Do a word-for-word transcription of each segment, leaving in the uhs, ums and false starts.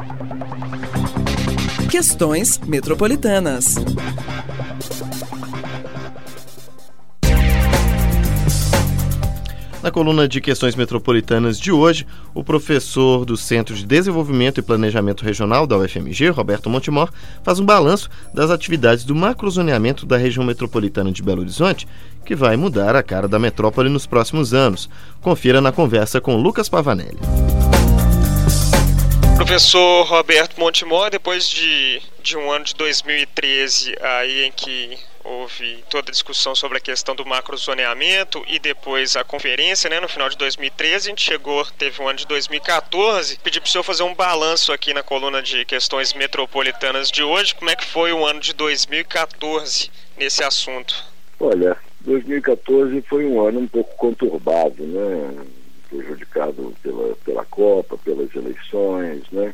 Questões metropolitanas. Na coluna de Questões Metropolitanas de hoje, o professor do Centro de Desenvolvimento e Planejamento Regional da U F M G, Roberto Montemor, faz um balanço das atividades do macrozoneamento da região metropolitana de Belo Horizonte, que vai mudar a cara da metrópole nos próximos anos. Confira na conversa com Lucas Pavanelli. Professor Roberto Montemor, depois de, de um ano de dois mil e treze, aí em que houve toda a discussão sobre a questão do macrozoneamento e depois a conferência, né, no final de dois mil e treze, a gente chegou, teve um ano de dois mil e quatorze, pedi para o senhor fazer um balanço aqui na coluna de Questões Metropolitanas de hoje, como é que foi o ano de dois mil e quatorze nesse assunto? Olha, dois mil e quatorze foi um ano um pouco conturbado, né, prejudicado pela, pela Copa, pelas eleições, né,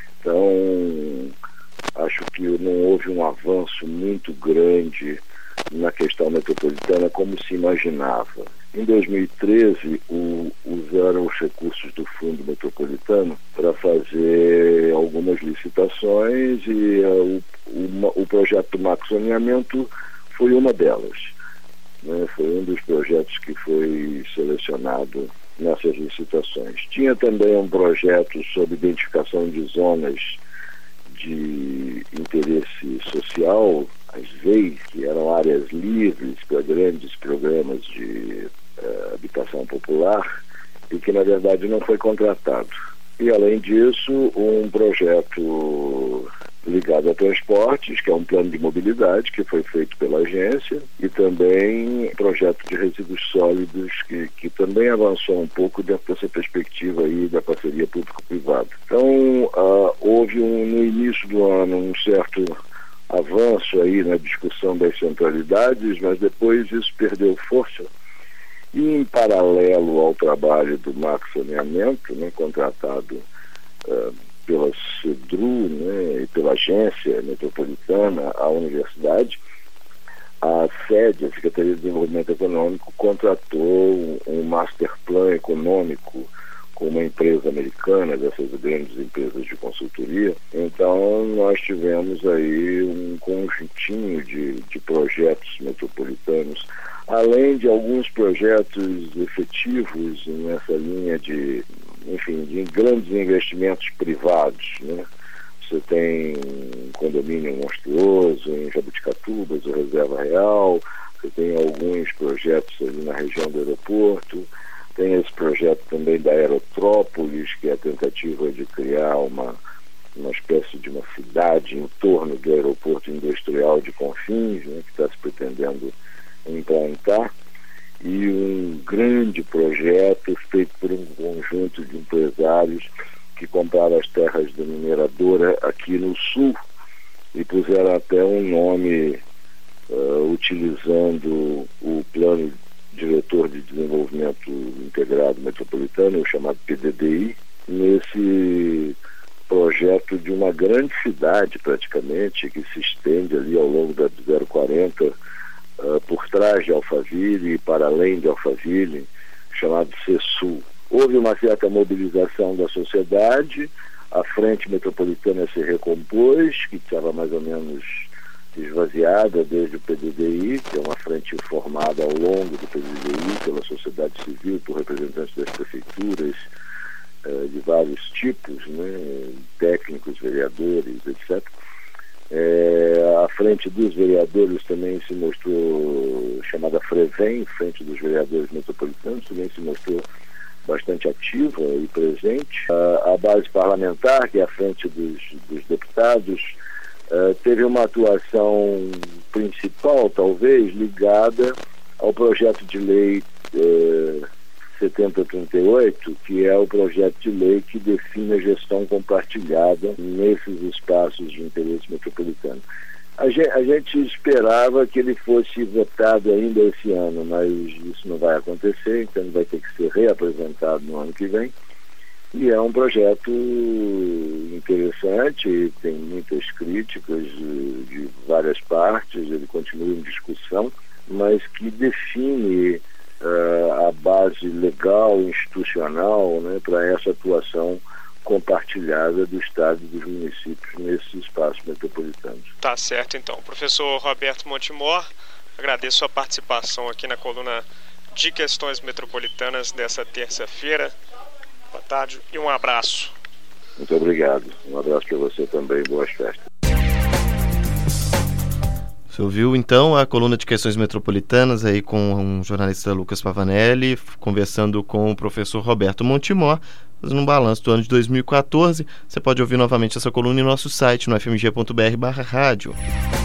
então acho que não houve um avanço muito grande na questão metropolitana como se imaginava. Em dois mil e treze, o, usaram os recursos do Fundo Metropolitano para fazer algumas licitações e uh, o, o, o projeto do macrozoneamento foi uma delas, né? Foi um dos projetos que foi selecionado nessas licitações. Tinha também um projeto sobre identificação de zonas de interesse social, as V E I, que eram áreas livres para grandes programas de uh, habitação popular, e que na verdade não foi contratado. E além disso, um projeto ligado a transportes, que é um plano de mobilidade que foi feito pela agência, e também um projeto de resíduos sólidos que, que também avançou um pouco dentro dessa perspectiva aí da parceria público-privada. Então, uh, houve um, no início do ano um certo avanço aí na discussão das centralidades, mas depois isso perdeu força. E em paralelo ao trabalho do macrozoneamento, né, contratado uh, pela CEDRU, né, e pela Agência Metropolitana, a Universidade, a SED, a Secretaria de Desenvolvimento Econômico, contratou um, um master plan econômico com uma empresa americana, dessas grandes empresas de consultoria. Então, nós tivemos aí um conjuntinho de, de projetos metropolitanos, além de alguns projetos efetivos nessa linha de, enfim, de grandes investimentos privados, né? Você tem um condomínio monstruoso em Jabuticatubas, o Reserva Real, você tem alguns projetos ali na região do aeroporto, tem esse projeto também da Aerotrópolis, que é a tentativa de criar uma, uma espécie de uma cidade em torno do aeroporto industrial de Confins, né, que está se pretendendo implantar, e um grande projeto feito por um conjunto de empresários que compraram as terras da mineradora aqui no sul e puseram até um nome uh, utilizando o Plano Diretor de Desenvolvimento Integrado Metropolitano, o chamado P D D I, nesse projeto de uma grande cidade praticamente, que se estende ali ao longo da zero quarenta, uh, por trás de Alphaville e para além de Alphaville, chamado CESUL. Houve uma certa mobilização da sociedade, a frente metropolitana se recompôs, que estava mais ou menos esvaziada desde o P D D I, que é uma frente formada ao longo do P D D I pela sociedade civil, por representantes das prefeituras eh, de vários tipos, né, técnicos, vereadores, etcétera. É, a frente dos vereadores também se mostrou, chamada FREVEM, Frente dos Vereadores Metropolitanos, também se mostrou bastante ativa e presente. A, a base parlamentar, que é a frente dos, dos deputados, uh, teve uma atuação principal, talvez, ligada ao projeto de lei uh, setenta trinta e oito, que é o projeto de lei que define a gestão compartilhada nesses espaços de interesse metropolitano. A gente, a gente esperava que ele fosse votado ainda esse ano, mas isso não vai acontecer, então ele vai ter que ser reapresentado no ano que vem. E é um projeto interessante, tem muitas críticas de, de várias partes, ele continua em discussão, mas que define uh, a base legal, institucional, né, para essa atuação compartilhada do Estado e dos municípios nesses espaços metropolitanos. Tá certo, então. Professor Roberto Montemor, agradeço a participação aqui na coluna de Questões Metropolitanas dessa terça-feira. Boa tarde e um abraço. Muito obrigado. Um abraço para você também. Boas festas. Você ouviu, então, a coluna de Questões Metropolitanas aí com o jornalista Lucas Pavanelli, conversando com o professor Roberto Montemor, fazendo um balanço do ano de dois mil e quatorze. Você pode ouvir novamente essa coluna em nosso site, no f m g ponto b r barra rádio.